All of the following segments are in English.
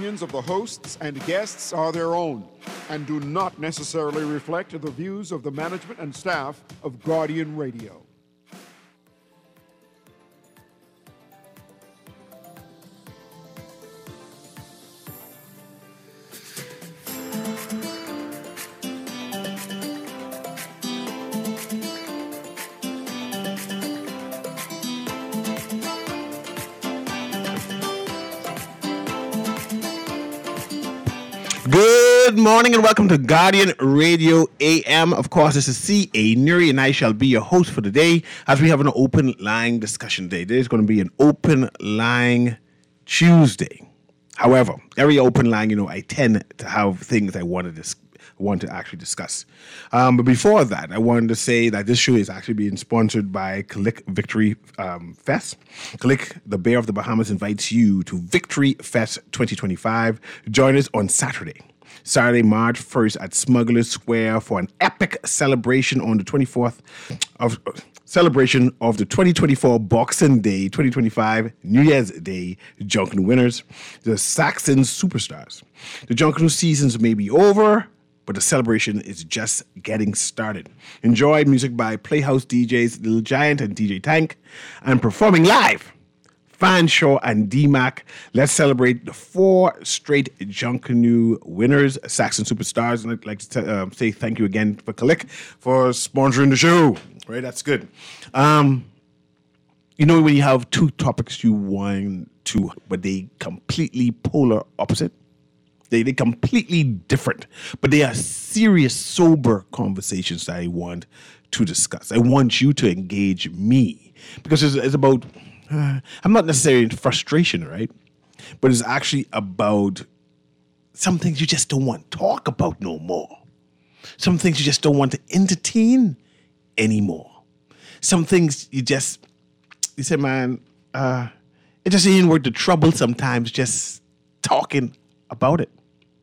opinions of the hosts and guests are their own and do not necessarily reflect the views of the management and staff of Guardian Radio. Good morning and welcome to Guardian Radio AM. Of course, this is C.A. Nuri and I shall be your host for the day as we have an open line discussion today. There's going to be an open line Tuesday. However, every open line, I tend to have things I want to actually discuss. But before that, I wanted to say that this show is actually being sponsored by Click Victory Fest. Click, the Bear of the Bahamas, invites you to Victory Fest 2025. Join us on Saturday, March 1st at Smuggler's Square for an epic celebration on the 24th of the 2024 Boxing Day 2025 New Year's Day Junkanoo winners, the Saxon Superstars. The Junkanoo seasons may be over, but the celebration is just getting started. Enjoy music by Playhouse DJs Little Giant and DJ Tank, and performing live, Fanshaw and D-Mac. Let's celebrate the 4 straight Junkanoo winners, Saxon Superstars. And I'd like to say thank you again for Click for sponsoring the show. Right, that's good. When you have two topics you want to, but they completely polar opposite. They completely different, but they are serious, sober conversations that I want to discuss. I want you to engage me because it's about, I'm not necessarily in frustration, right? But it's actually about some things you just don't want to talk about no more. Some things you just don't want to entertain anymore. Some things you say, man, it just ain't worth the trouble sometimes just talking about it.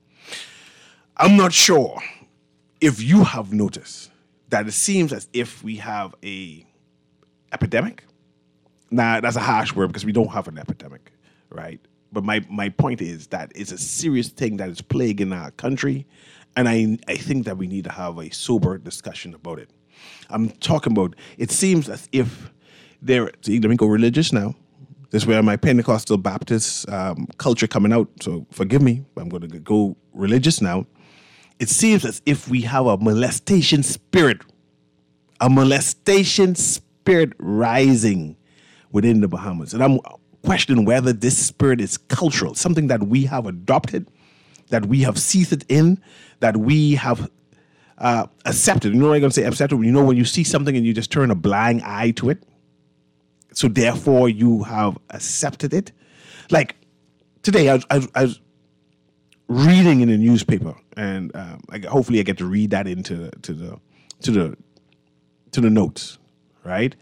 I'm not sure if you have noticed that it seems as if we have a epidemic. Now, that's a harsh word because we don't have an epidemic, right? But my point is that it's a serious thing that is plaguing our country, and I think that we need to have a sober discussion about it. I'm talking about, it seems as if let me go religious now. This is where my Pentecostal Baptist culture coming out, so forgive me, I'm going to go religious now. It seems as if we have a molestation spirit rising within the Bahamas. And I'm questioning whether this spirit is cultural, something that we have adopted, that we have seated in, that we have accepted. You know what I'm going to say? Accepted. When you see something and you just turn a blind eye to it, so therefore you have accepted it. Like today, I was reading in the newspaper, and hopefully I get to read that into the notes, right?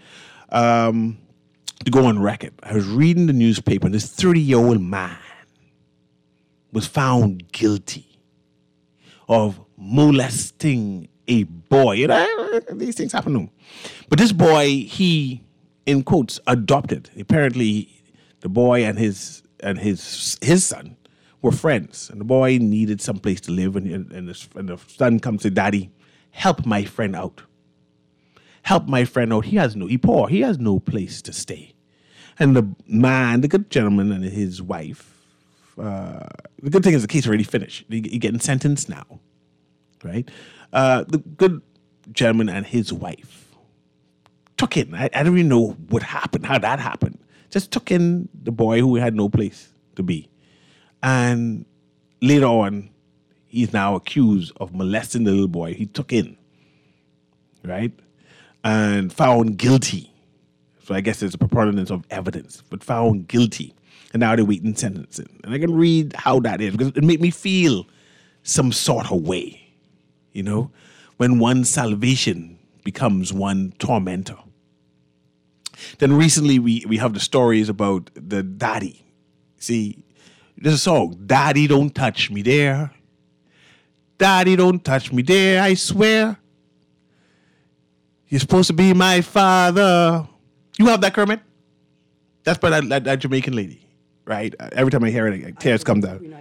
To go on record, I was reading the newspaper, and this 30-year-old man was found guilty of molesting a boy. These things happen to him. But this boy, he, in quotes, adopted. Apparently, the boy and his son were friends, and the boy needed some place to live, and the son comes to Daddy, help my friend out. Help my friend out. He's poor. He has no place to stay. And the good gentleman and his wife, the good thing is the case already finished. He's getting sentenced now, right? The good gentleman and his wife took in. I don't even know what happened, how that happened. Just took in the boy who had no place to be. And later on, he's now accused of molesting the little boy he took in, right? And found guilty. So I guess there's a preponderance of evidence, but found guilty. And now they're waiting sentencing. And I can read how that is because it made me feel some sort of way, when one's salvation becomes one tormentor. Then recently we have the stories about the daddy. See, there's a song, Daddy Don't Touch Me There. Daddy Don't Touch Me There, I swear. You're supposed to be my father. You have that, Kermit? That's by that Jamaican lady, right? Every time I hear it, tears come down.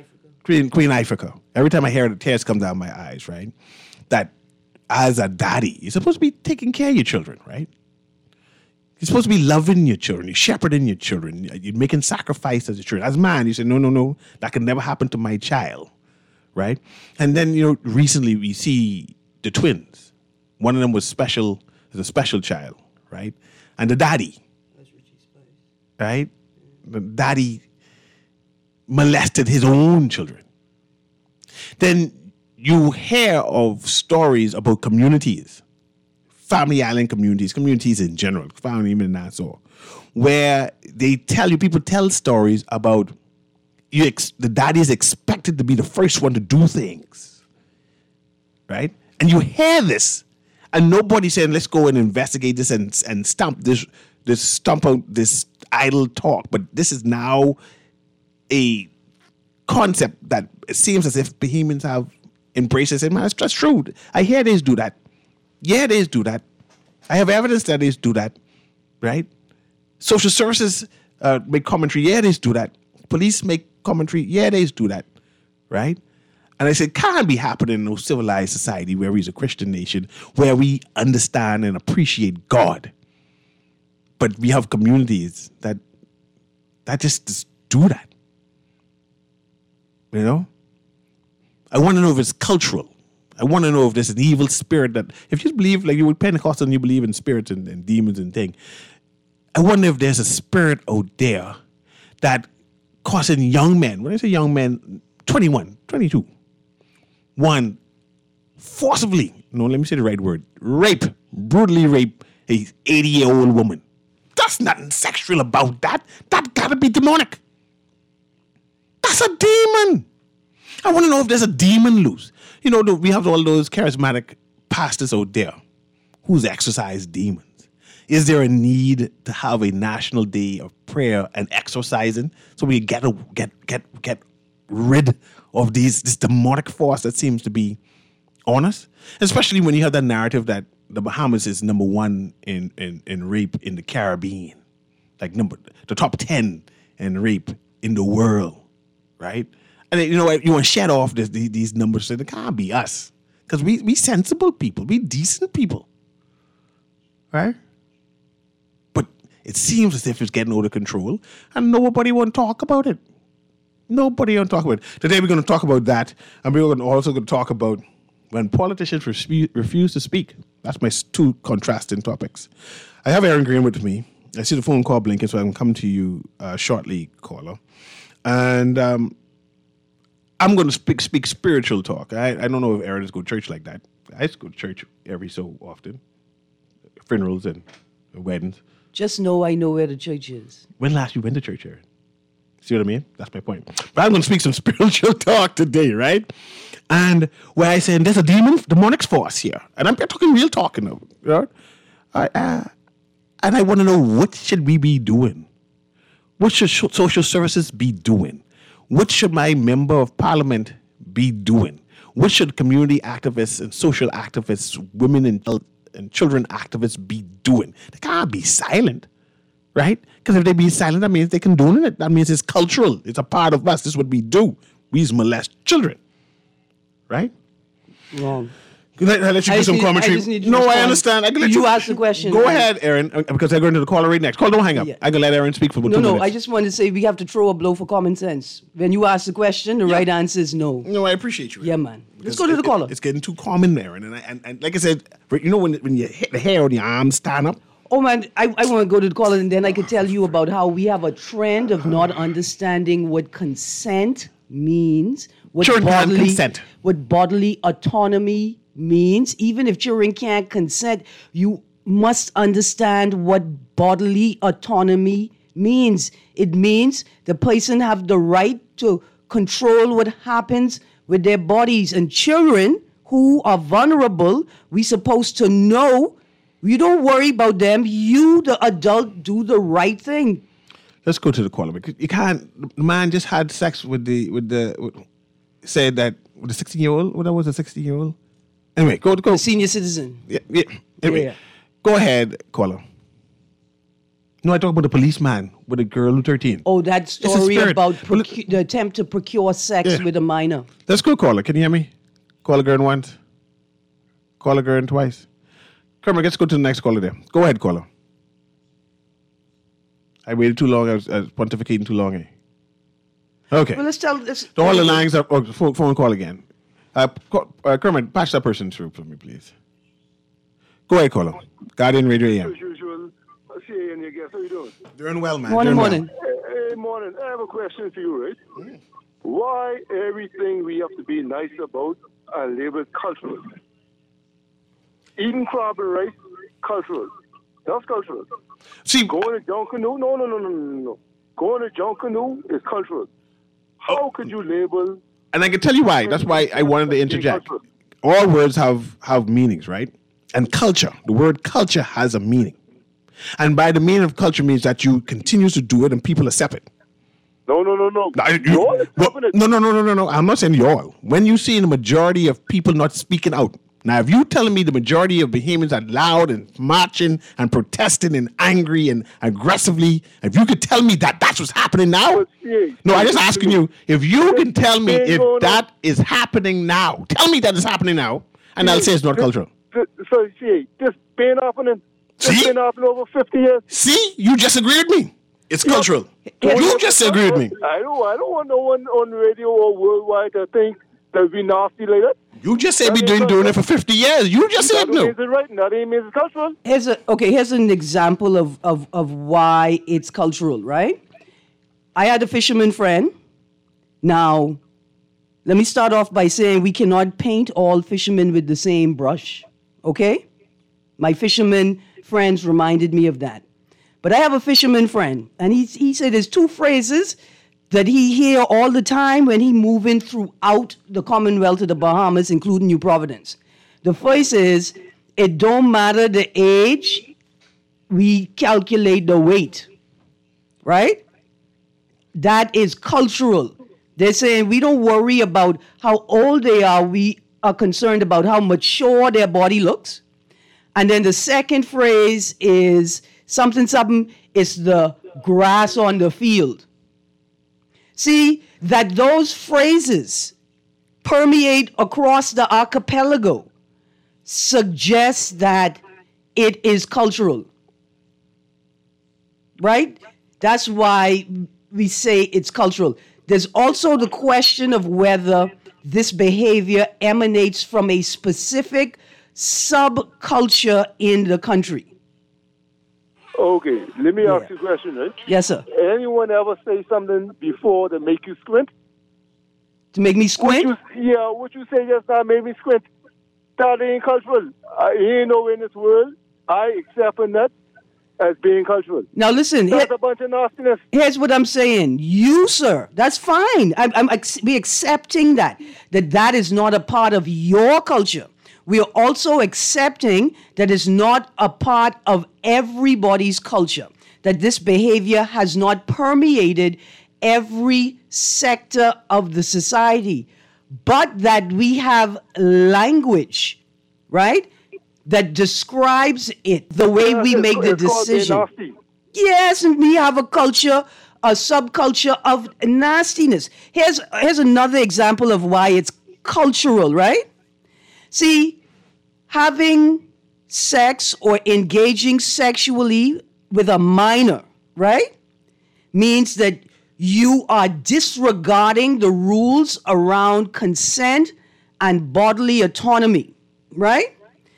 Queen Africa. Every time I hear it, the tears come down my eyes, right? That as a daddy, you're supposed to be taking care of your children, right? You're supposed to be loving your children. You're shepherding your children. You're making sacrifices as your children. As a man, you say, no, that can never happen to my child, right? And then, recently we see the twins. One of them was a special child, right? And the daddy, right? The daddy molested his own children. Then you hear of stories about communities, family island communities in general, family even in Nassau, where people tell stories about the daddy is expected to be the first one to do things, right? And you hear this, and nobody's saying, let's go and investigate this and stump out this idle talk. But this is now a concept that it seems as if Bahamians have embraced it. Man, it's just true. I hear they do that. Yeah, they do that. I have evidence that they do that, right? Social services make commentary. Yeah, they do that. Police make commentary. Yeah, they do that, right? And I said, can't be happening in no civilized society where we're a Christian nation, where we understand and appreciate God. But we have communities that just do that. I want to know if it's cultural. I want to know if there's an evil spirit that, if you believe, like you with Pentecostal and you believe in spirits and demons and things, I wonder if there's a spirit out there that causing young men, when I say young men, 21, 22, one, forcibly, let me say the right word, brutally rape a 80-year-old woman. There's nothing sexual about that. That gotta be demonic. That's a demon. I want to know if there's a demon loose. We have all those charismatic pastors out there who's exorcised demons. Is there a need to have a national day of prayer and exorcising so we get rid of this demonic force that seems to be on us? Especially when you have that narrative that the Bahamas is number one in rape in the Caribbean, like the top 10 in rape in the world, right? And you want to shed off these numbers, so it can't be us, because we sensible people, we decent people, right? But it seems as if it's getting out of control, and nobody want to talk about it. Nobody want to talk about it. Today we're going to talk about that, and we're also going to talk about when politicians refuse to speak. That's my two contrasting topics. I have Aaron Green with me. I see the phone call blinking, so I can come to you shortly, caller. And I'm going to speak spiritual talk. I don't know if Aaron is go to church like that. I used to go to church every so often, funerals and weddings. Just know I know where the church is. When last you went to church, Aaron? See what I mean? That's my point. But I'm going to speak some spiritual talk today, right? And where I say there's a demonic force here, and I'm talking real talking now, right? And I want to know, what should we be doing? What should social services be doing? What should my member of parliament be doing? What should community activists and social activists, women and children activists be doing? They can't be silent, right? Because if they be silent, that means they condone it. That means it's cultural. It's a part of us. This is what we do. We molest children, right? Wrong. I'll let you do some commentary. No, I understand. I can let you ask the question. Go ahead, Aaron, because I'm going to the caller right next. Call, don't hang up. Yeah. I can let Aaron speak for 2 minutes. No, I just want to say we have to throw a blow for common sense. When you ask the question, the right answer is no. No, I appreciate you. Yeah, man. Let's go to the caller. It's getting too common, Aaron. And like I said, when you hit the hair on your arm, stand up. Oh, man, I want to go to the caller, and then I could tell you about how we have a trend of not understanding what consent means, what bodily autonomy means. Even if children can't consent, you must understand what bodily autonomy means. It means the person have the right to control what happens with their bodies. And children who are vulnerable, we supposed to know. You don't worry about them. You, the adult, do the right thing. Let's go to the caller. You can't. The man just had sex said that with the 16-year-old. What that was, a 16-year-old. Anyway, go. A senior citizen. Yeah. Anyway, Go ahead, caller. No, I talk about the policeman with the girl who's 13. Oh, that story about the attempt to procure sex with a minor. Let's go, caller. Can you hear me? Call a girl once. Call a girl twice. Kermit, let's go to the next caller there. Go ahead, caller. I waited too long. I was pontificating too long. Okay. Well, let's tell this. All the lines are. Oh, phone call again. Kermit, patch that person through for me, please. Go ahead, caller. Guardian Radio AM. As usual, I see you and your guest. How you doing? Doing well, man. Morning. Hey, morning. I have a question for you, right? Why everything we have to be nice about and label cultural? Eating crab and rice, cultural. That's cultural. See, going to Junkanoo? No. Going to Junkanoo is cultural. How could you label? And I can tell you why. That's why I wanted to interject. All words have meanings, right? And culture, the word culture has a meaning. And by the meaning of culture means that you continue to do it and people accept it. No. No. I'm not saying you all. When you see the majority of people not speaking out. Now, if you telling me the majority of Bahamians are loud and marching and protesting and angry and aggressively, if you could tell me that that's what's happening now. No, I'm just asking you, if you can tell me if that is happening now, tell me that is happening now, and I'll say it's not cultural. So, see, this been happening. It's been happening over 50 years. See, you just agreed with me. It's cultural. You just agreed with me. I don't want no one on radio or worldwide to think that we nasty like that. You just said we've been doing it for 50 years. You just said no. That right. That ain't means it's cultural. Here's an example of why it's cultural, right? I had a fisherman friend. Now, let me start off by saying we cannot paint all fishermen with the same brush, okay? My fisherman friends reminded me of that. But I have a fisherman friend, and he said there's two phrases that he hear all the time when he moving throughout the Commonwealth of the Bahamas, including New Providence. The first is, it don't matter the age, we calculate the weight, right? That is cultural. They're saying we don't worry about how old they are, we are concerned about how mature their body looks. And then the second phrase is something, it's the grass on the field. See, that those phrases permeate across the archipelago suggests that it is cultural, right? That's why we say it's cultural. There's also the question of whether this behavior emanates from a specific subculture in the country. Okay, let me ask you a question, right? Yes, sir. Anyone ever say something before to make you squint? To make me squint? What you say just now made me squint. That ain't cultural. You ain't nowhere in this world I accept that as being cultural. Now listen, that's a bunch of nastiness. Here's what I'm saying. You, sir, that's fine. We accepting that is not a part of your culture. We are also accepting that it's not a part of everybody's culture, that this behavior has not permeated every sector of the society, but that we have language, right, that describes it, the way we make the decision. Yes, and we have a culture, a subculture of nastiness. Here's another example of why it's cultural, right? See, having sex or engaging sexually with a minor, right, means that you are disregarding the rules around consent and bodily autonomy, right?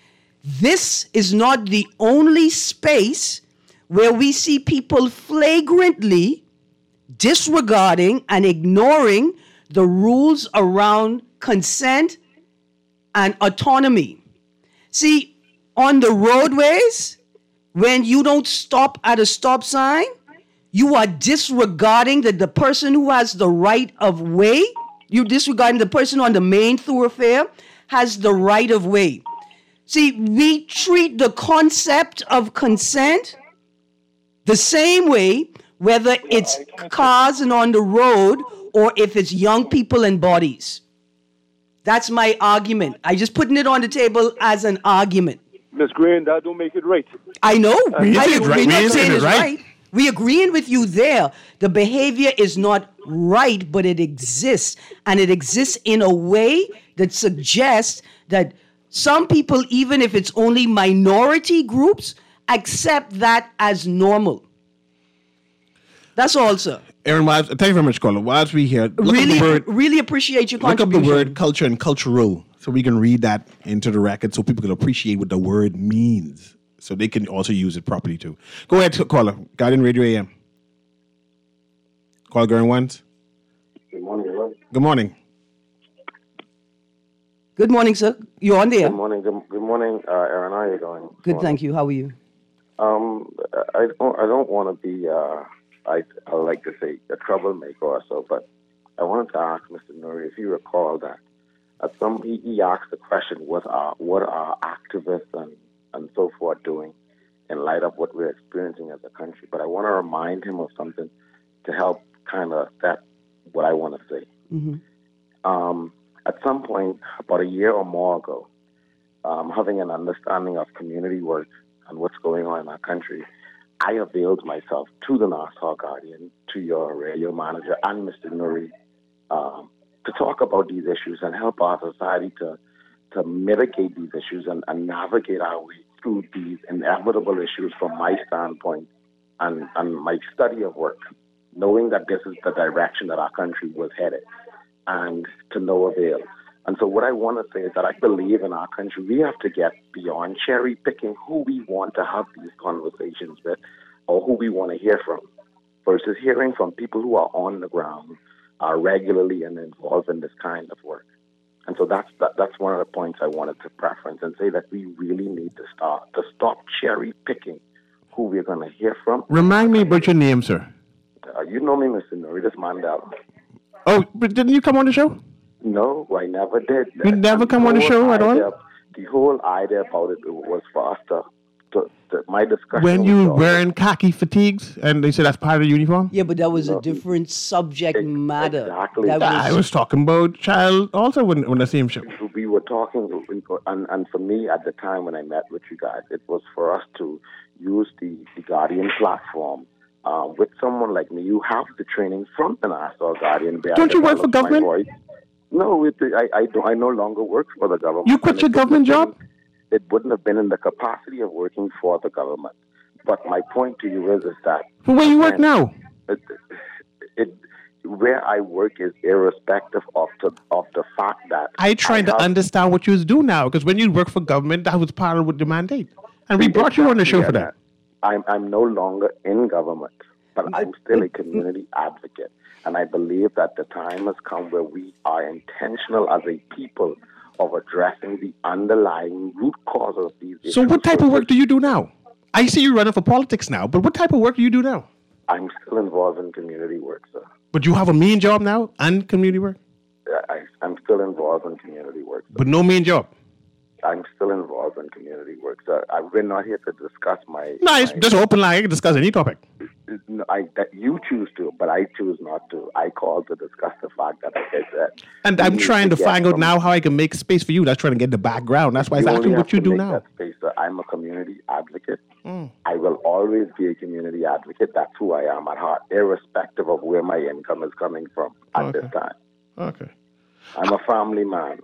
This is not the only space where we see people flagrantly disregarding and ignoring the rules around consent and autonomy. See, on the roadways, when you don't stop at a stop sign, you are disregarding that the person who has the right of way, you're disregarding the person on the main thoroughfare has the right of way. See, we treat the concept of consent the same way, whether it's cars and on the road or if it's young people and bodies. That's my argument. I just putting it on the table as an argument. Ms. Green, that don't make it right. I know. We ain't saying it's right. We agreeing with you there. The behavior is not right, but it exists. And it exists in a way that suggests that some people, even if it's only minority groups, accept that as normal. That's all, sir. Aaron, thank you very much, caller. Whilst we here, really appreciate your contribution. Look up the word culture and cultural so we can read that into the record so people can appreciate what the word means so they can also use it properly too. Go ahead, caller. Guardian Radio AM. Caller going once. Good morning, everyone. Good morning. Good morning, sir. You're on there. Good morning. Good morning, Aaron. How are you going? Good, thank you. How are you? I don't want to be I like to say a troublemaker or so, but I wanted to ask Mr. Nuri if you recall that he asked the question, what are activists and so forth doing in light of what we're experiencing as a country? But I want to remind him of something to help kind of set what I want to say. Mm-hmm. At some point, about a year or more ago, having an understanding of community work and what's going on in our country, I availed myself to the Nassau Guardian, to your radio manager, and Mr. Nuri, to talk about these issues and help our society to mitigate these issues and navigate our way through these inevitable issues from my standpoint and my study of work, knowing that this is the direction that our country was headed, and to no avail. And so what I want to say is that I believe in our country, we have to get beyond cherry picking who we want to have these conversations with or who we want to hear from versus hearing from people who are on the ground regularly and involved in this kind of work. And so that's one of the points I wanted to preference and say that we really need to stop cherry picking who we're going to hear from. Remind me about your name, sir. You know me, Mr. Nuri, this Mandela. Oh, but didn't you come on the show? No, I never did. You never come on the show at all? The whole idea about it was for us to my discussion. When you were wearing khaki fatigues and they said that's part of the uniform? Yeah, but that was a different subject matter. Exactly. I was talking about child also when the same show. We were talking, and for me at the time when I met with you guys, it was for us to use the Guardian platform. With someone like me, you have the training from the Nassau Guardian. Don't you work for government? No, I no longer work for the government. You quit your government job? It wouldn't have been in the capacity of working for the government. But my point to you is that... But where you work now? Where I work is irrespective of the fact that... I trying to understand what you do now, because when you work for government, that was part of the mandate. And we brought you on the show for that. I'm no longer in government, but I'm still a community advocate. And I believe that the time has come where we are intentional as a people of addressing the underlying root cause of these issues. So what type of work do you do now? I see you running for politics now, but what type of work do you do now? I'm still involved in community work, sir. But you have a main job now and community work? I'm still involved in community work, sir. But no main job? I'm still involved in community work, sir. We're not here to discuss my... Nice, just open line. I can discuss any topic. No, that you choose to, but I choose not to. I called to discuss the fact that I said that. And I'm trying to find out now how I can make space for you. That's trying to get the background. That's why it's asking what you do now. That space, sir. I'm a community advocate. I will always be a community advocate. That's who I am at heart, irrespective of where my income is coming from at this time. Okay. I'm a family man.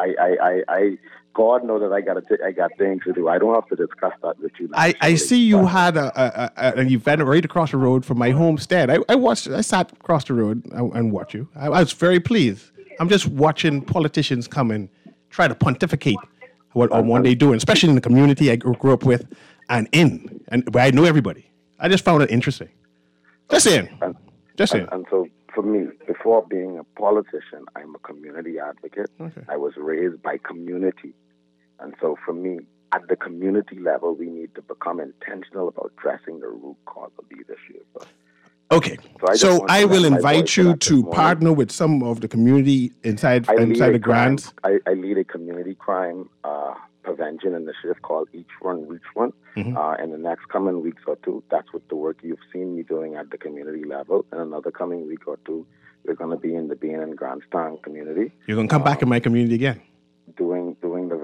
I God knows that I got things to do. I don't have to discuss that with you. I see you had an event right across the road from my homestead. I sat across the road and watched you. I was very pleased. I'm just watching politicians come and try to pontificate what one they do, especially in the community I grew up with and where I know everybody. I just found it interesting. Just saying. And so for me, before being a politician, I'm a community advocate. Okay. I was raised by community. And so for me, at the community level, we need to become intentional about addressing the root cause of these issues. Okay. So I will invite you to partner with some of the community inside the grants. I lead a community crime prevention initiative called Each One, Reach One. In the next coming weeks or two, that's what the work you've seen me doing at the community level. In another coming week or two, we're going to be in the Bean and Grandstand community. You're going to come back in my community again? Doing the very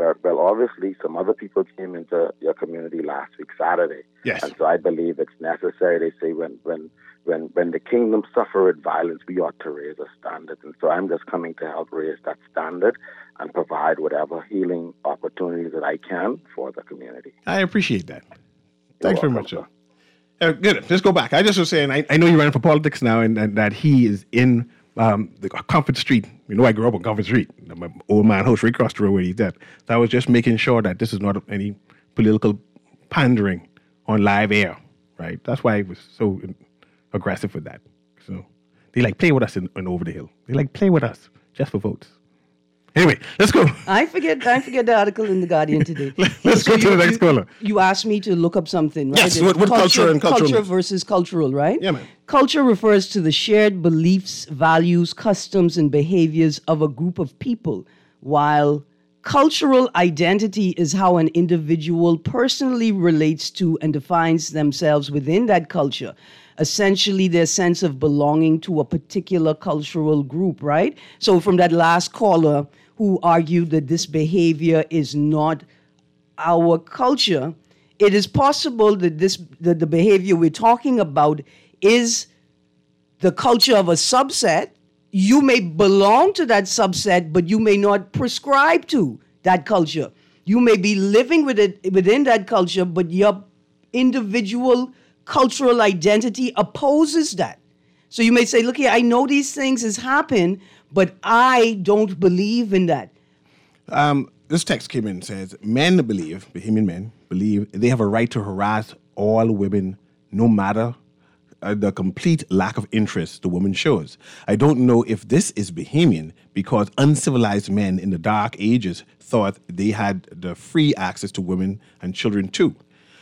where, well, obviously some other people came into your community last week, Saturday. Yes. And so I believe it's necessary. They say when the kingdom suffereth violence, we ought to raise a standard. And so I'm just coming to help raise that standard and provide whatever healing opportunities that I can for the community. I appreciate that. Thanks very much, sir. Good. Let's go back. I just was saying, I know you're running for politics now, and that he is in the Comfort Street. You know, I grew up on Comfort Street. My old man house right across the road where he's at. So I was just making sure that this is not any political pandering on live air, right? That's why I was so aggressive with that. So they like play with us in Over the Hill. They like play with us just for votes. Anyway, let's go. I forget the article in The Guardian today. Let's go to the next caller. You asked me to look up something, right? Yes, what culture and cultural. Culture versus cultural, right? Yeah, man. Culture refers to the shared beliefs, values, customs, and behaviors of a group of people, while cultural identity is how an individual personally relates to and defines themselves within that culture. Essentially, their sense of belonging to a particular cultural group, right? So from that last caller who argued that this behavior is not our culture, it is possible that the behavior we're talking about is the culture of a subset. You may belong to that subset, but you may not prescribe to that culture. You may be living within that culture, but your individual cultural identity opposes that. So you may say, look here, I know these things has happened, but I don't believe in that. This text came in and says, Bahamian men believe they have a right to harass all women no matter the complete lack of interest the woman shows. I don't know if this is Bahamian because uncivilized men in the dark ages thought they had the free access to women and children too.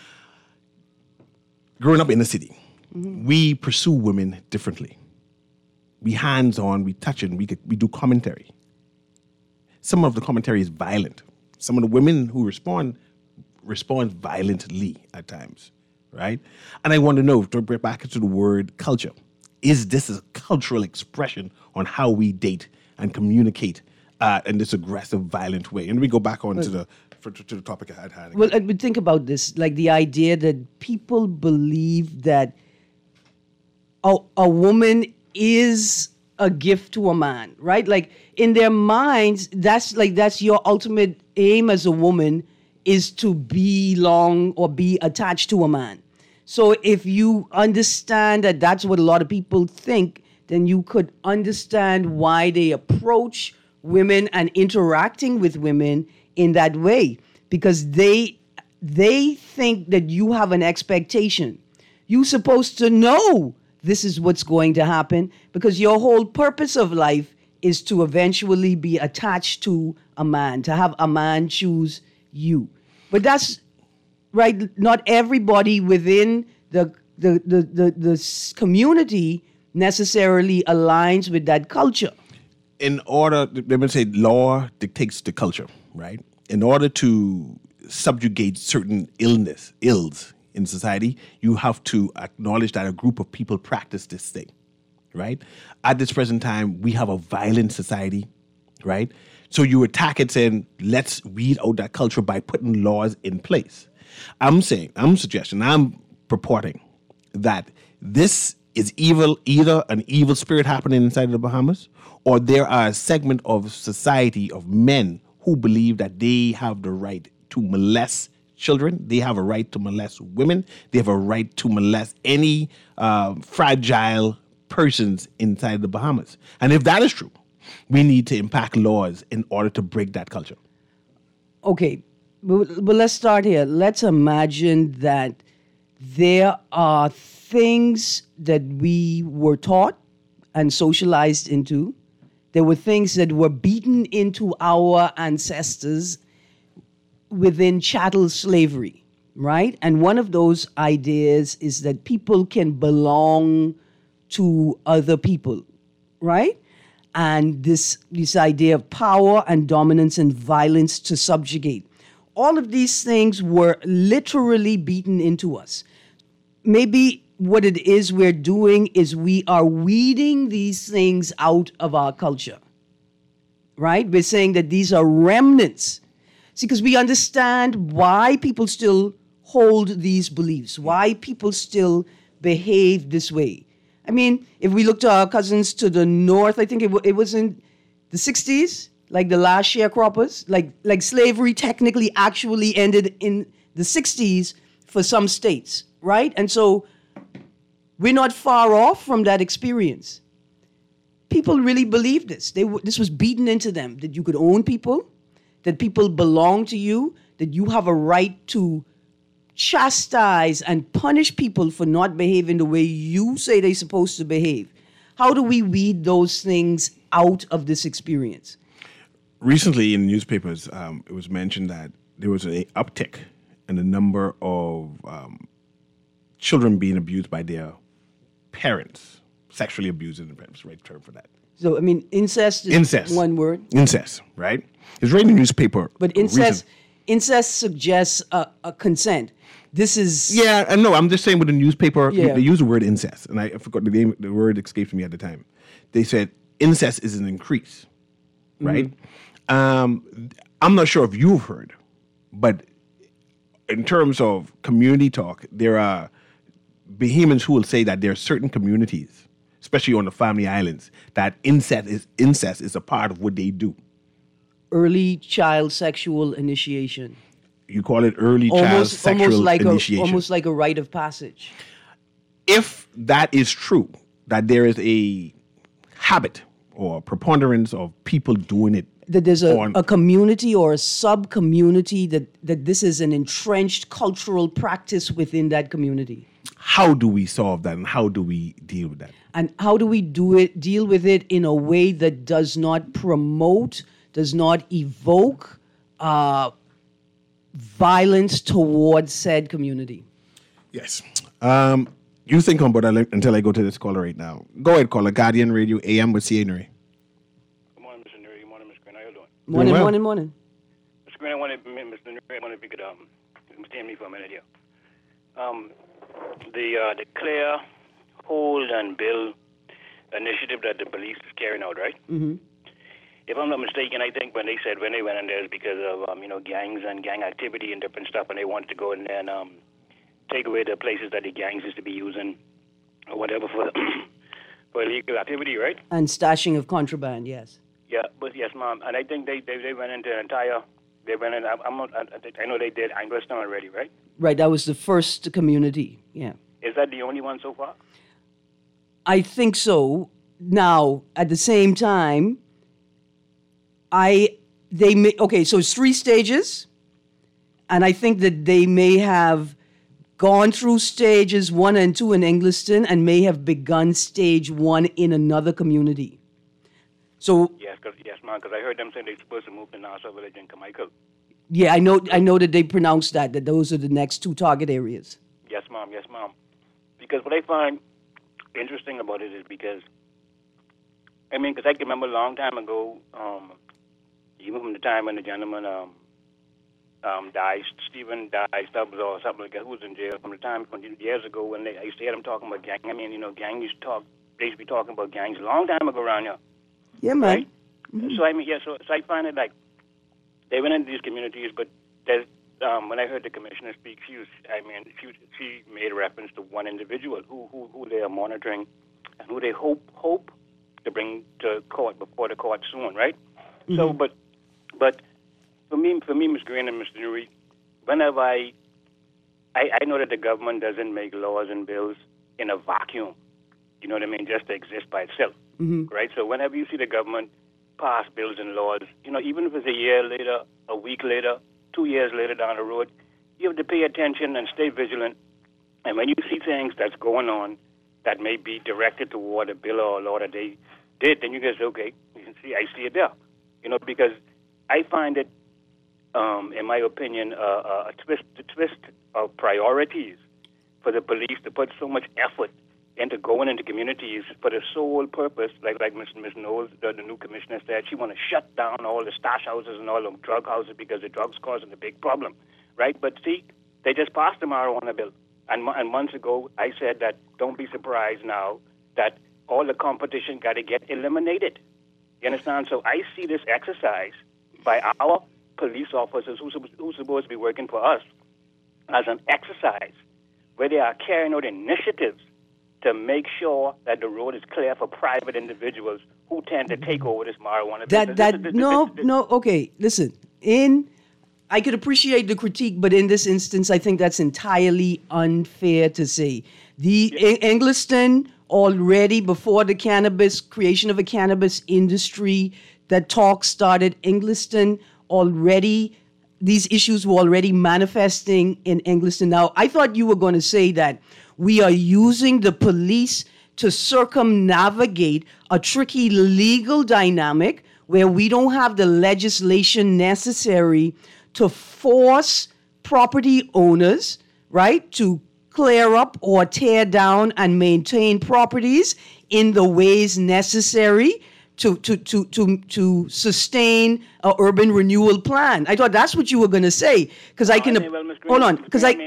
Growing up in the city, we pursue women differently. We hands-on, we touch it, we do commentary. Some of the commentary is violent. Some of the women who respond violently at times, right? And I want to know, to bring back to the word culture, is this a cultural expression on how we date and communicate in this aggressive, violent way? And we go back on to the topic I had. Well, think about this, like the idea that people believe that a woman is a gift to a man, right? Like in their minds, that's your ultimate aim as a woman, is to belong or be attached to a man. So if you understand that that's what a lot of people think, then you could understand why they approach women and interacting with women in that way, because they think that you have an expectation. You're supposed to know this is what's going to happen, because your whole purpose of life is to eventually be attached to a man, to have a man choose you. But that's right. Not everybody within the community necessarily aligns with that culture. In order, let me say, law dictates the culture, right? In order to subjugate certain ills in society, you have to acknowledge that a group of people practice this thing, right? At this present time, we have a violent society, right? So you attack it saying, let's weed out that culture by putting laws in place. I'm purporting that this is evil, either an evil spirit happening inside of the Bahamas, or there are a segment of society of men who believe that they have the right to molest children, they have a right to molest women, they have a right to molest any fragile persons inside the Bahamas. And if that is true, we need to impact laws in order to break that culture. Okay, but let's start here. Let's imagine that there are things that we were taught and socialized into. There were things that were beaten into our ancestors within chattel slavery, right? And one of those ideas is that people can belong to other people, right? And this idea of power and dominance and violence to subjugate. All of these things were literally beaten into us. Maybe what it is we're doing is we are weeding these things out of our culture, right? We're saying that these are remnants. See, because we understand why people still hold these beliefs, why people still behave this way. I mean, if we look to our cousins to the north, I think it was in the 60s, like the last sharecroppers, like slavery technically actually ended in the 60s for some states, right? And so we're not far off from that experience. People really believed this. This was beaten into them, that you could own people, that people belong to you, that you have a right to chastise and punish people for not behaving the way you say they're supposed to behave. How do we weed those things out of this experience? Recently in newspapers, it was mentioned that there was an uptick in the number of children being abused by their parents, sexually abused in the parents, right term for that. So, I mean, incest is one word. Incest, right? It's right in the newspaper. But incest suggests a consent. This is... Yeah, I know. I'm just saying with the newspaper, they use the word incest. And I forgot the name, the word escaped me at the time. They said incest is an increase, right? Mm-hmm. I'm not sure if you've heard, but in terms of community talk, there are vehements who will say that there are certain communities, especially on the family islands, that incest is a part of what they do. Early child sexual initiation. You call it early child sexual initiation. Almost like a rite of passage. If that is true, that there is a habit or preponderance of people doing it, that there's a community or a sub-community that this is an entrenched cultural practice within that community. How do we solve that, and how do we deal with that? And how do we deal with it in a way that does not promote, does not evoke violence towards said community? Yes. You think about that until I go to this caller right now. Go ahead, caller. Guardian Radio AM with C.A. Nuri. Good morning, Mr. Nuri. Good morning, Ms. Green. How you doing? Morning. Mr. Green, Mr. Nuri, I wonder if you could stand me for a minute here. The Declare, Hold, and Build initiative that the police is carrying out, right? Mm-hmm. If I'm not mistaken, I think when they went in there, it's because of gangs and gang activity and different stuff, and they wanted to go in there and take away the places that the gangs used to be using or whatever for for illegal activity, right? And stashing of contraband, yes. Yeah, but yes, ma'am. And I think they went into an entire. They went in. I know they did Anglestown already, right? Right. That was the first community. Yeah. Is that the only one so far? I think so. Now, at the same time, so it's 3 stages, and I think that they may have gone through stages 1 and 2 in Engliston and may have begun stage 1 in another community. So yes, ma'am. Because I heard them saying they're supposed to move to Nassau Village and Carmichael. Yeah, I know that they pronounced that those are the next 2 target areas. Yes, ma'am. Because what I find interesting about it is because I can remember a long time ago, even from the time when the gentleman died, Stephen died, Stubbs or something like that, who was in jail, from the time years ago when I used to hear them talking about gang. Gang used to be talking about gangs a long time ago around here. Yeah, man. Right? Mm-hmm. So I find it like they went into these communities, but there's when I heard the commissioner speak, she made reference to one individual who they are monitoring and who they hope to bring to court before the court soon, right? Mm-hmm. So, but for me, Ms. Green and Mr. Nuri, whenever I know that the government doesn't make laws and bills in a vacuum, you know what I mean, just to exist by itself, mm-hmm. right? So whenever you see the government pass bills and laws, even if it's a year later, a week later, 2 years later down the road, you have to pay attention and stay vigilant. And when you see things that's going on that may be directed toward a bill or a law that they did, then you guys say, okay, I see it there. Because I find it, in my opinion, a twist of priorities for the police to put so much effort into going into communities for the sole purpose, like Ms. Knowles, the new commissioner said, she want to shut down all the stash houses and all the drug houses because the drugs causing a big problem, right? But see, they just passed the marijuana bill. And months ago, I said that don't be surprised now that all the competition got to get eliminated. You understand? So I see this exercise by our police officers who's supposed to be working for us as an exercise where they are carrying out initiatives to make sure that the road is clear for private individuals who tend to take over this marijuana business. Okay, listen. I could appreciate the critique, but in this instance, I think that's entirely unfair to say. Engliston already, before the creation of a cannabis industry, that talk started, Engliston already, these issues were already manifesting in Engliston. Now, I thought you were going to say that we are using the police to circumnavigate a tricky legal dynamic where we don't have the legislation necessary to force property owners, right, to clear up or tear down and maintain properties in the ways necessary to sustain an urban renewal plan. I thought that's what you were going to say, because I can hold on.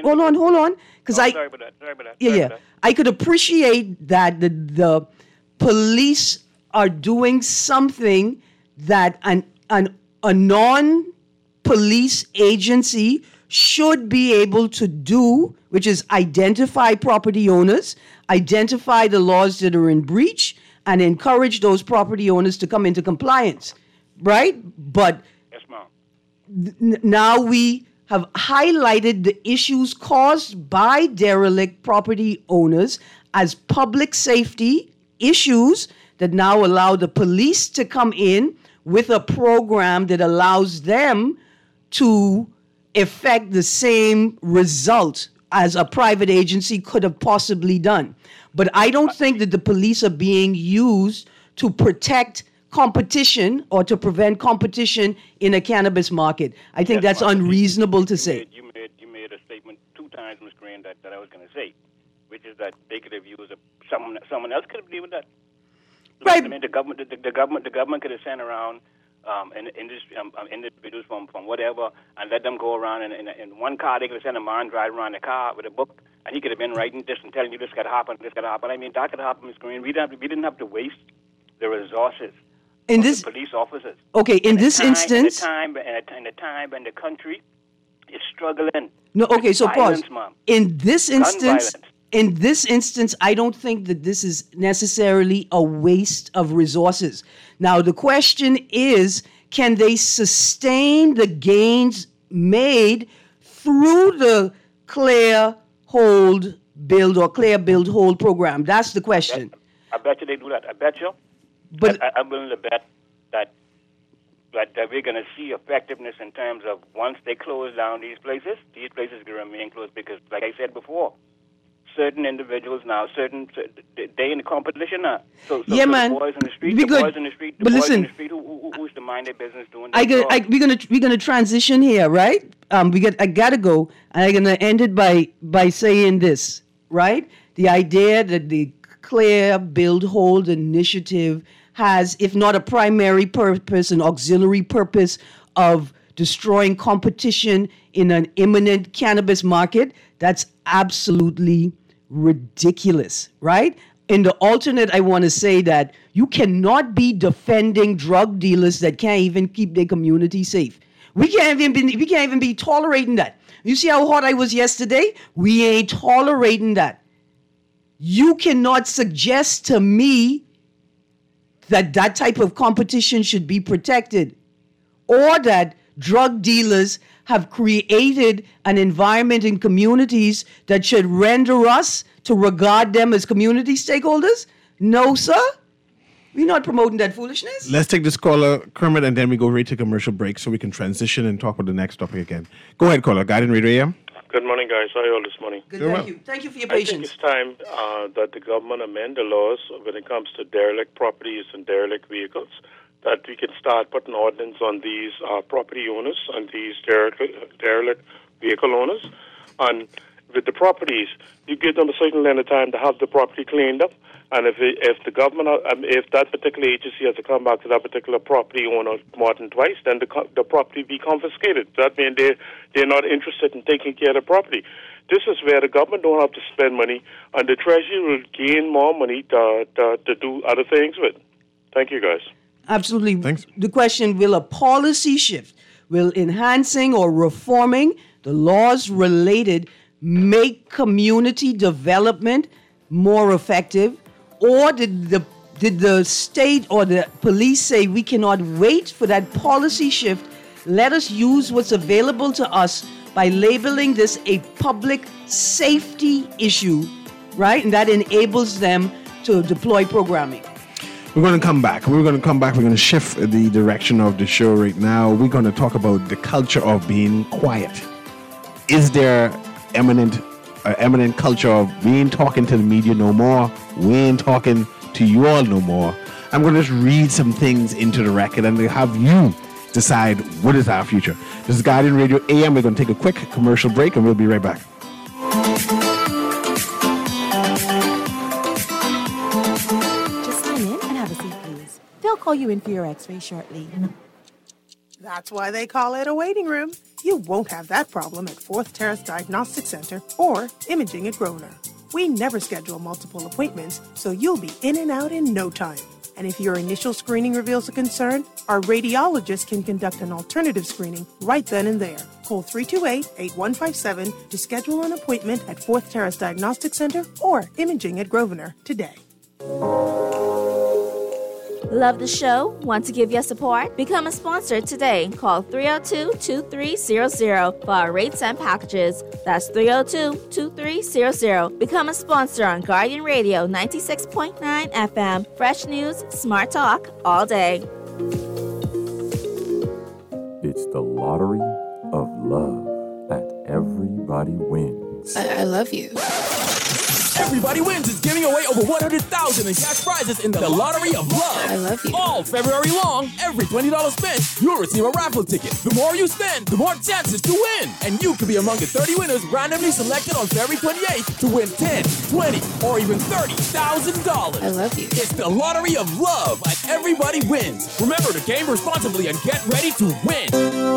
Sorry about that. I could appreciate that the police are doing something that a non-police agency should be able to do, which is identify property owners, identify the laws that are in breach, and encourage those property owners to come into compliance, right? But yes, ma'am. Now we have highlighted the issues caused by derelict property owners as public safety issues that now allow the police to come in with a program that allows them to effect the same result as a private agency could have possibly done. But I don't think that the police are being used to protect competition or to prevent competition in a cannabis market. I think that's unreasonable to say. You made a statement 2 times, Ms. Green, that I was going to say, which is that they could have used someone else could have dealt with that. Right. I mean, the government could have sent around individuals from whatever and let them go around in one car. They could have sent a man drive around the car with a book, and he could have been writing this and telling you this could happen, this could happen. I mean, that could happen, Ms. Green. We didn't have to waste the resources of the police officers. Okay, in this instance, and the time and the country is struggling. No, okay, so violence, pause. Mom. In this instance, I don't think that this is necessarily a waste of resources. Now, the question is, can they sustain the gains made through the Clear, Hold, Build or Clear, Build, Hold program? That's the question. I bet you they do that. I bet you. But I'm willing to bet that we're going to see effectiveness in terms of once they close down these places are going to remain closed because, like I said before, certain individuals now, they in the competition now. So yeah, man. The boys in the street, who's to mind their business doing that? We're gonna transition here, right? I gotta go, and I'm gonna end it by saying this, right? The idea that the Clear, Build, Hold initiative has, if not a primary purpose, an auxiliary purpose of destroying competition in an imminent cannabis market, that's absolutely ridiculous, right? In the alternate, I want to say that you cannot be defending drug dealers that can't even keep their community safe. We can't even be tolerating that. You see how hot I was yesterday? We ain't tolerating that. You cannot suggest to me that type of competition should be protected, or that drug dealers have created an environment in communities that should render us to regard them as community stakeholders? No, sir. We're not promoting that foolishness. Let's take this caller, Kermit, and then we go right to commercial break so we can transition and talk about the next topic again. Go ahead, caller. Guardian Radio AM. Good morning, guys. How are you all this morning? Good, thank you. Thank you for your patience. I think it's time that the government amend the laws when it comes to derelict properties and derelict vehicles, that we can start putting ordinance on these property owners and these derelict vehicle owners. And with the properties, you give them a certain length of time to have the property cleaned up. And if the government, if that particular agency has to come back to that particular property owner more than twice, then the property be confiscated. That means they're not interested in taking care of the property. This is where the government don't have to spend money, and the Treasury will gain more money to do other things with. Thank you, guys. Absolutely. Thanks. The question, will a policy shift Will enhancing or reforming the laws related make community development more effective? Or did the state or the police say we cannot wait for that policy shift? Let us use what's available to us by labeling this a public safety issue, right? And that enables them to deploy programming. We're going to come back. We're going to shift the direction of the show right now. We're going to talk about the culture of being quiet. Is there eminent culture of we ain't talking to the media no more? We ain't talking to you all no more. I'm going to just read some things into the record and have you decide what is our future. This is Guardian Radio AM. We're going to take a quick commercial break and we'll be right back. They'll call you in for your x-ray shortly. That's why they call it a waiting room. You won't have that problem at Fourth Terrace Diagnostic Center or Imaging at Grosvenor. We never schedule multiple appointments, so you'll be in and out in no time. And if your initial screening reveals a concern, our radiologist can conduct an alternative screening right then and there. Call 328-8157 to schedule an appointment at Fourth Terrace Diagnostic Center or Imaging at Grosvenor today. Love the show? Want to give your support? Become a sponsor today. Call 302-2300 for our rates and packages. That's 302-2300. Become a sponsor on Guardian Radio 96.9 FM. Fresh news, smart talk, all day. It's the lottery of love at Everybody Wins. I love you. Everybody Wins is giving away over $100,000 in cash prizes in the Lottery of Love. I love you. All February long, every $20 spent, you'll receive a raffle ticket. The more you spend, the more chances to win. And you could be among the 30 winners randomly selected on February 28th to win $10, $20, or even $30,000. I love you. It's the Lottery of Love at Everybody Wins. Remember to game responsibly and get ready to win.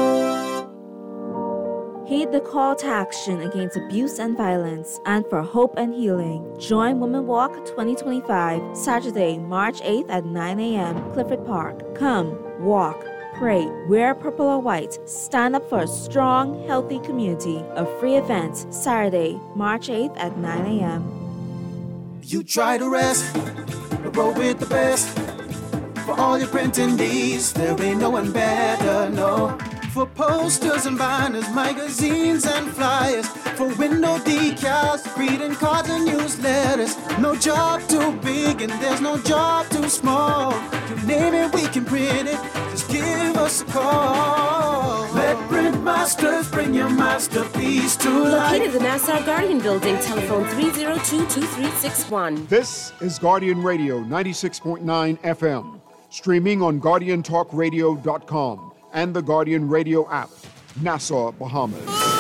Heed the call to action against abuse and violence and for hope and healing. Join Women Walk 2025, Saturday, March 8th at 9 a.m., Clifford Park. Come, walk, pray, wear purple or white. Stand up for a strong, healthy community. A free event, Saturday, March 8th at 9 a.m. You try to rest, roll with the best. For all your printing needs, there ain't no one better, no. For posters and banners, magazines and flyers. For window decals, greeting cards and newsletters. No job too big and there's no job too small. You name it, we can print it. Just give us a call. Let Print Masters bring your masterpiece to life. Located in the Nassau Guardian Building, telephone 302-2361. This is Guardian Radio 96.9 FM. Streaming on GuardianTalkRadio.com. and the Guardian Radio app, Nassau, Bahamas.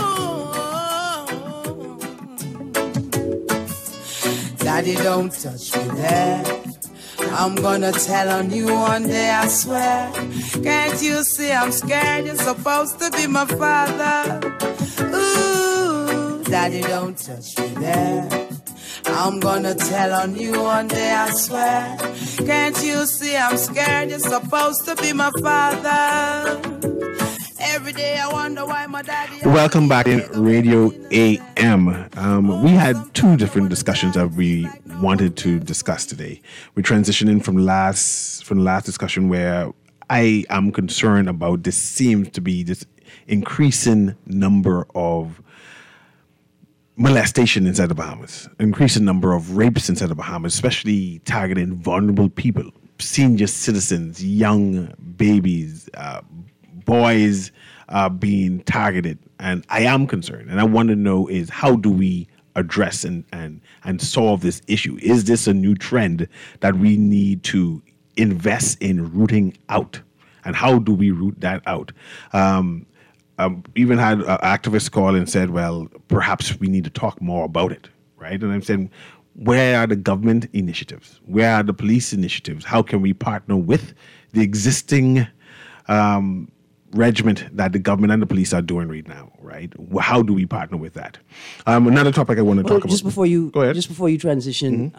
Daddy, don't touch me there. I'm gonna tell on you one day, I swear. Can't you see I'm scared? You're supposed to be my father. Ooh, Daddy, don't touch me there. I'm gonna tell on you one day, I swear. Can't you see I'm scared? You're supposed to be my father. Every day I wonder why my daddy... Welcome back in Radio AM. We had two different discussions that we wanted to discuss today. We're transitioning from the last discussion where I am concerned about this seems to be this increasing number of molestation inside the Bahamas, increasing number of rapes inside the Bahamas, especially targeting vulnerable people, senior citizens, young babies, boys being targeted. And I am concerned. And I want to know is how do we address and solve this issue? Is this a new trend that we need to invest in rooting out? And how do we root that out? Even had activists call and said, well, perhaps we need to talk more about it, right? And I'm saying, where are the government initiatives? Where are the police initiatives? How can we partner with the existing regiment that the government and the police are doing right now, right? How do we partner with that? Another topic I want to talk about. Just before you transition,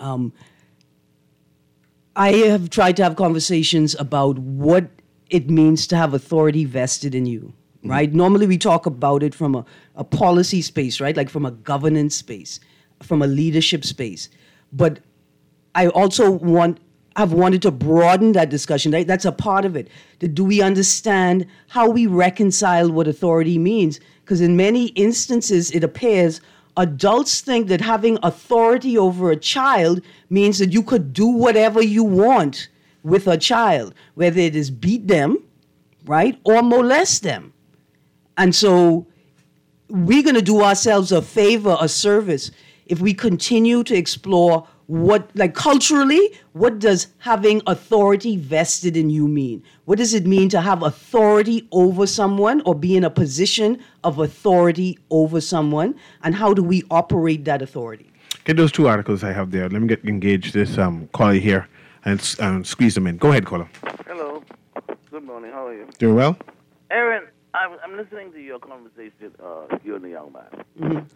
I have tried to have conversations about what it means to have authority vested in you. right? Normally we talk about it from a policy space, right? Like from a governance space, from a leadership space. But I also have wanted to broaden that discussion. Right? That's a part of it. Do we understand how we reconcile what authority means? Because in many instances, it appears adults think that having authority over a child means that you could do whatever you want with a child, whether it is beat them, right, or molest them. And so we're going to do ourselves a favor, a service, if we continue to explore culturally, what does having authority vested in you mean? What does it mean to have authority over someone or be in a position of authority over someone? And how do we operate that authority? Get those two articles I have there. Let me engage this caller here and squeeze them in. Go ahead, caller. Hello. Good morning. How are you? Doing well? Aaron, I'm listening to your conversation, you and the young man.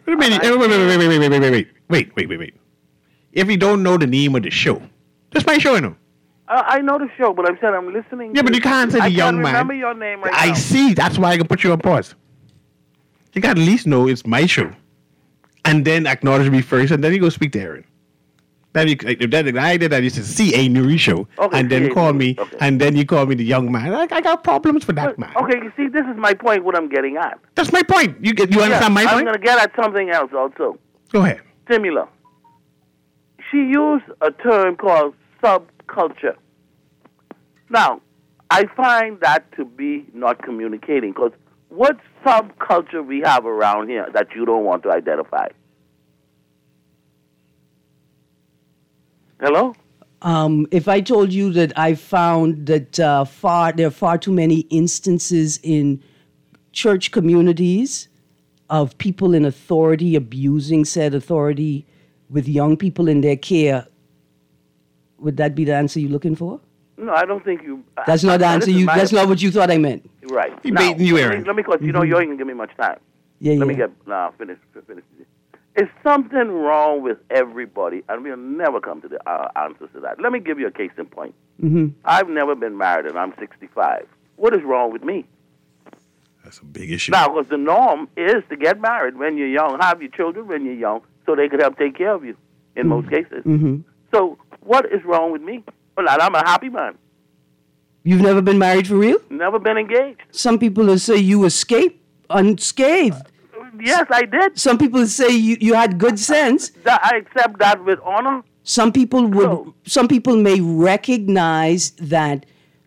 Wait. If you don't know the name of the show, that's my show, you know. I know the show, but I'm saying I'm listening. Yeah, but you can't say the young man. I can't remember your name right now. I see. That's why I can put you on pause. You got to at least know it's my show. And then acknowledge me first, and then you go speak to Aaron. I did that, you said CA Nuri show, okay, and then call me, okay. And then you call me the young man. I got problems for that, man. Okay, you see, this is my point, what I'm getting at. That's my point. You understand my point? I'm going to get at something else also. Go ahead. Similar. She used a term called subculture. Now, I find that to be not communicating, because what subculture we have around here that you don't want to identify? Hello? If I told you that I found that there are far too many instances in church communities of people in authority abusing said authority with young people in their care, would that be the answer you're looking for? No, I don't think you... That's not the answer you... That's not what you thought I meant. Right. He's baiting you, Aaron. Let me because you know you ain't going to give me much time. Yeah, Let me get... finish. Is something wrong with everybody? And we'll never come to the answers to that. Let me give you a case in point. Mm-hmm. I've never been married, and I'm 65. What is wrong with me? That's a big issue. Now, because the norm is to get married when you're young, have your children when you're young, so they could help take care of you in most cases. Mm-hmm. So what is wrong with me? Well, I'm a happy man. You've never been married for real? Never been engaged. Some people will say you escaped unscathed. Yes, I did. Some people say you had good sense. I accept that with honor. Some people may recognize that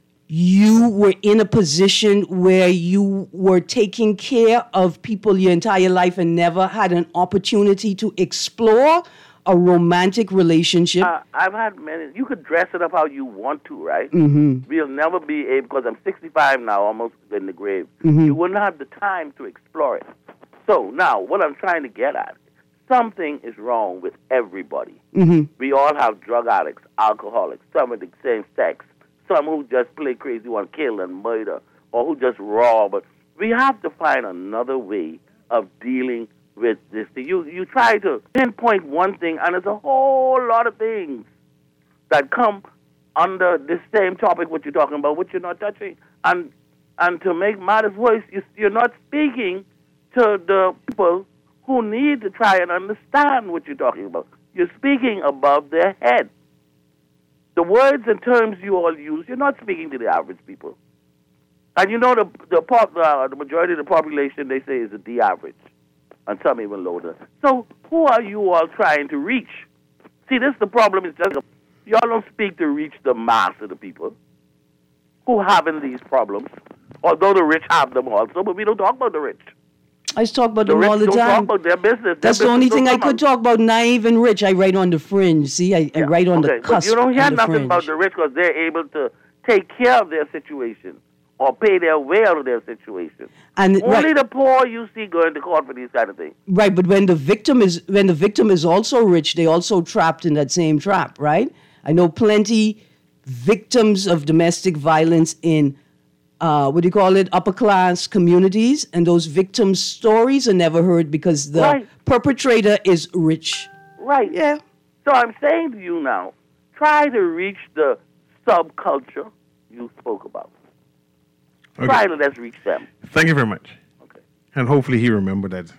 you were in a position where you were taking care of people your entire life and never had an opportunity to explore a romantic relationship. I've had many. You could dress it up how you want to, right? Mm-hmm. We'll never be able, because I'm 65 now, almost in the grave. Mm-hmm. You wouldn't have the time to explore it. So now, what I'm trying to get at, something is wrong with everybody. Mm-hmm. We all have drug addicts, alcoholics, some of the same sex, some who just play crazy, want to kill and murder, or who just rob. But we have to find another way of dealing with this thing. You try to pinpoint one thing, and there's a whole lot of things that come under this same topic, what you're talking about, what you're not touching. And to make matters worse, you're not speaking to the people who need to try and understand what you're talking about. You're speaking above their head. The words and terms you all use, you're not speaking to the average people. And you know the majority of the population, they say, is the average, and some even lower. So who are you all trying to reach? See, this is the problem. Is just y'all don't speak to reach the mass of the people who having these problems, although the rich have them also, but we don't talk about the rich. I talk about them all the time. Talk about their business. That's the only thing I could talk about. Naive and rich. I write on the fringe. See, I write on the cusp. But you don't hear nothing about the rich because they're able to take care of their situation or pay their way out of their situation. And only the poor you see going to court for these kind of things. Right, but when the victim is also rich, they also trapped in that same trap. Right? I know plenty victims of domestic violence in upper class communities, and those victims' stories are never heard because the perpetrator is rich. Right. Yeah. So I'm saying to you now, try to reach the subculture you spoke about. Okay. Finally, let's reach them. Thank you very much. Okay. And hopefully he remembered that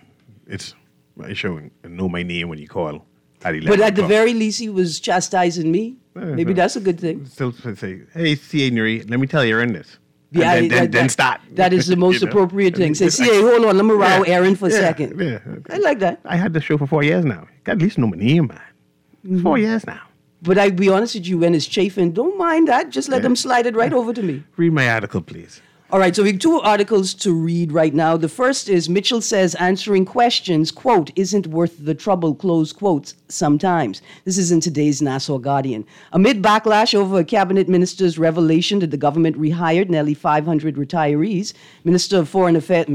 I showing know my name when you call at 11 But at the o'clock. very least, he was chastising me. Maybe that's a good thing. Still say, hey, C.A. Nuri, let me tell you, you're in this. Yeah, And then start. That is the most appropriate thing. Say, C.A., hold on, let me row Aaron for a second. Yeah. I like that. I had the show for 4 years now. You got at least know my name, man. Mm-hmm. 4 years now. But I'll be honest with you, when it's chafing, don't mind that. Just let them slide it right over to me. Read my article, please. All right, so we have 2 articles to read right now. The first is Mitchell says answering questions, quote, isn't worth the trouble, close quotes, sometimes. This is in today's Nassau Guardian. Amid backlash over a cabinet minister's revelation that the government rehired nearly 500 retirees, Minister of Foreign Affairs,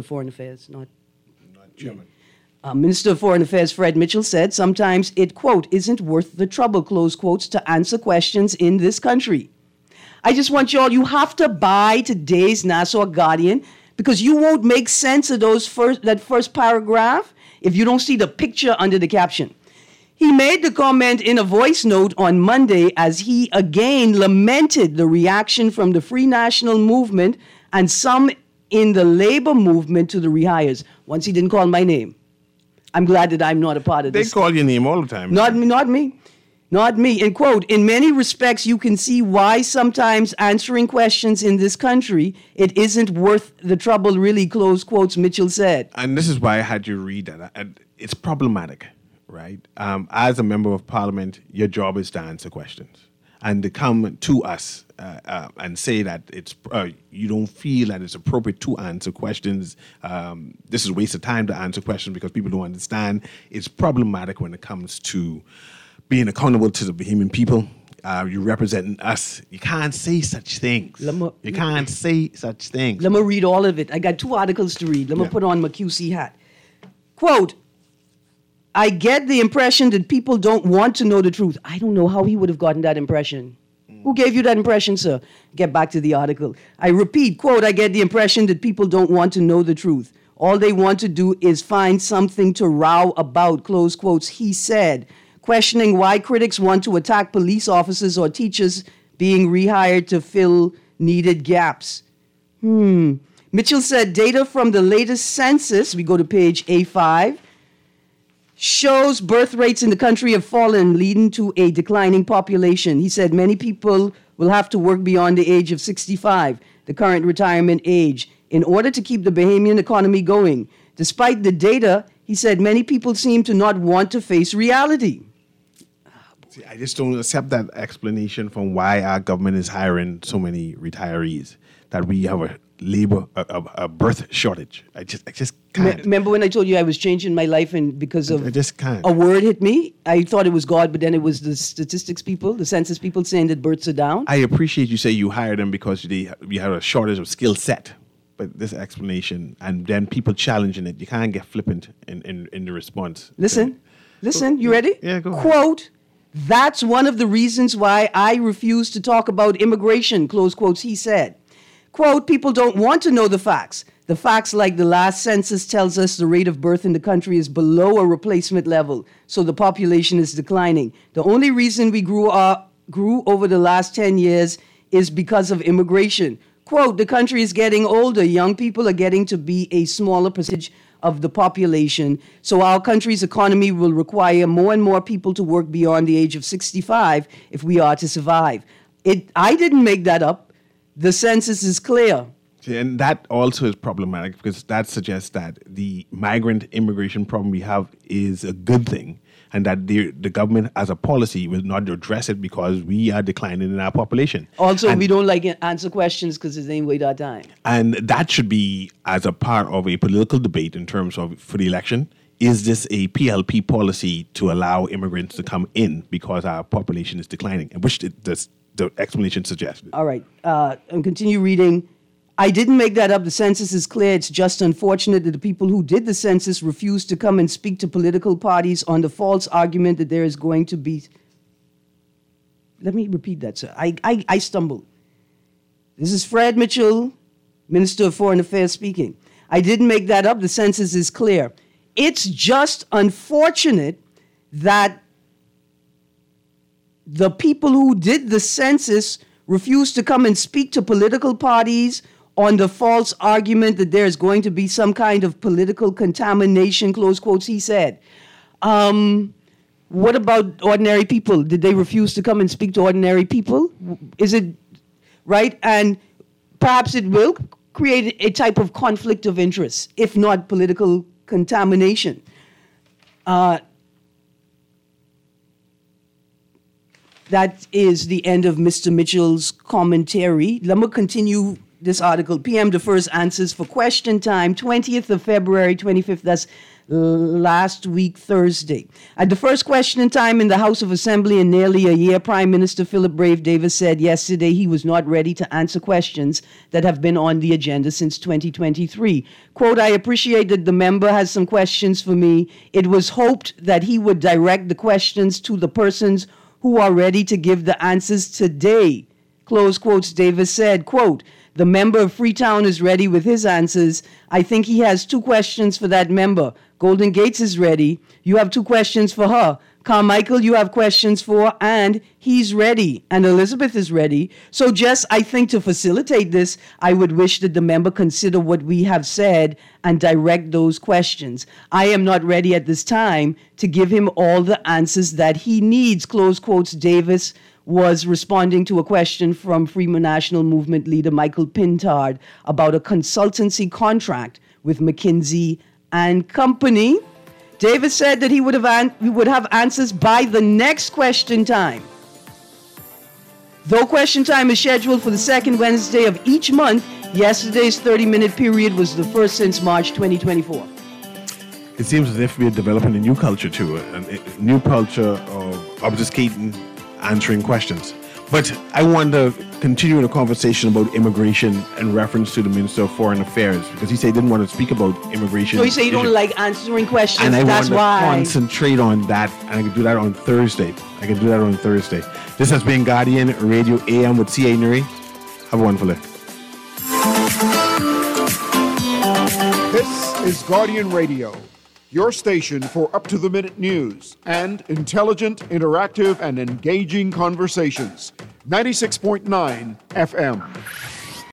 not German. Minister of Foreign Affairs Fred Mitchell said sometimes it, quote, isn't worth the trouble, close quotes, to answer questions in this country. I just want you have to buy today's Nassau Guardian because you won't make sense of that first paragraph if you don't see the picture under the caption. He made the comment in a voice note on Monday as he again lamented the reaction from the Free National Movement and some in the labor movement to the rehires. Once he didn't call my name. I'm glad that I'm not a part of this. They call your name all the time. Not me. And quote, in many respects, you can see why sometimes answering questions in this country, it isn't worth the trouble, really, close quotes, Mitchell said. And this is why I had you read that. And it's problematic, right? As a member of parliament, your job is to answer questions. And to come to us and say that you don't feel that it's appropriate to answer questions, this is a waste of time to answer questions because people don't understand. It's problematic when it comes to being accountable to the Bahamian people. You representing us. You can't say such things. You can't say such things. Let me read all of it. I got 2 articles to read. Let me put on my QC hat. Quote, I get the impression that people don't want to know the truth. I don't know how he would have gotten that impression. Who gave you that impression, sir? Get back to the article. I repeat, quote, I get the impression that people don't want to know the truth. All they want to do is find something to row about, close quotes, he said, questioning why critics want to attack police officers or teachers being rehired to fill needed gaps. Mitchell said data from the latest census, we go to page A5, shows birth rates in the country have fallen, leading to a declining population. He said many people will have to work beyond the age of 65, the current retirement age, in order to keep the Bahamian economy going. Despite the data, he said many people seem to not want to face reality. See, I just don't accept that explanation from why our government is hiring so many retirees, that we have a birth shortage. I just can't. Remember when I told you I was changing my life and because of I just can't. A word hit me? I thought it was God, but then it was the statistics people, the census people saying that births are down. I appreciate you say you hired them because we had a shortage of skill set. But this explanation and then people challenging it, you can't get flippant in the response. Listen, you ready? Yeah, go ahead. Quote, that's one of the reasons why I refuse to talk about immigration, close quotes, he said. Quote, people don't want to know the facts. The facts like the last census tells us the rate of birth in the country is below a replacement level, so the population is declining. The only reason we grew over the last 10 years is because of immigration. Quote, the country is getting older. Young people are getting to be a smaller percentage of the population, so our country's economy will require more and more people to work beyond the age of 65 if we are to survive. I didn't make that up. The census is clear. And that also is problematic because that suggests that the migrant immigration problem we have is a good thing and that the government as a policy will not address it because we are declining in our population. Also, we don't like to answer questions because it ain't wait our time. And that should be as a part of a political debate in terms of for the election. Is this a PLP policy to allow immigrants to come in because our population is declining, which the explanation suggested? All right. And continue reading. I didn't make that up. The census is clear. It's just unfortunate that the people who did the census refused to come and speak to political parties on the false argument that there is going to be... Let me repeat that, sir. I stumbled. This is Fred Mitchell, Minister of Foreign Affairs speaking. I didn't make that up. The census is clear. It's just unfortunate that the people who did the census refused to come and speak to political parties on the false argument that there's going to be some kind of political contamination, close quotes, he said. What about ordinary people? Did they refuse to come and speak to ordinary people? Is it right? And perhaps it will create a type of conflict of interest, if not political contamination. That is the end of Mr. Mitchell's commentary. Let me continue this article. PM defers answers for question time, 20th of February, 25th. That's last week, Thursday. At the first question time in the House of Assembly in nearly a year, Prime Minister Philip Brave Davis said yesterday he was not ready to answer questions that have been on the agenda since 2023. Quote, I appreciate that the member has some questions for me. It was hoped that he would direct the questions to the persons who are ready to give the answers today. Close quotes, Davis said, quote, the member of Freetown is ready with his answers. I think he has 2 questions for that member. Golden Gates is ready. You have 2 questions for her. Carmichael, you have questions for, and he's ready. And Elizabeth is ready. So just, I think, to facilitate this, I would wish that the member consider what we have said and direct those questions. I am not ready at this time to give him all the answers that he needs. Close quotes, Davis was responding to a question from Freedom National Movement leader Michael Pintard about a consultancy contract with McKinsey and Company. Davis said that he would have answers by the next question time. Though question time is scheduled for the second Wednesday of each month, yesterday's 30-minute period was the first since March 2024. It seems as if we are developing a new culture too, a new culture of obfuscating answering questions. But I want to continue the conversation about immigration in reference to the Minister of Foreign Affairs, because he said he didn't want to speak about immigration. So you say you don't like answering questions, and that's why. I want to concentrate on that, and I can do that on Thursday. This has been Guardian Radio AM with C.A. Nuri. Have a wonderful day. This is Guardian Radio, your station for up-to-the-minute news and intelligent, interactive, and engaging conversations. 96.9 FM.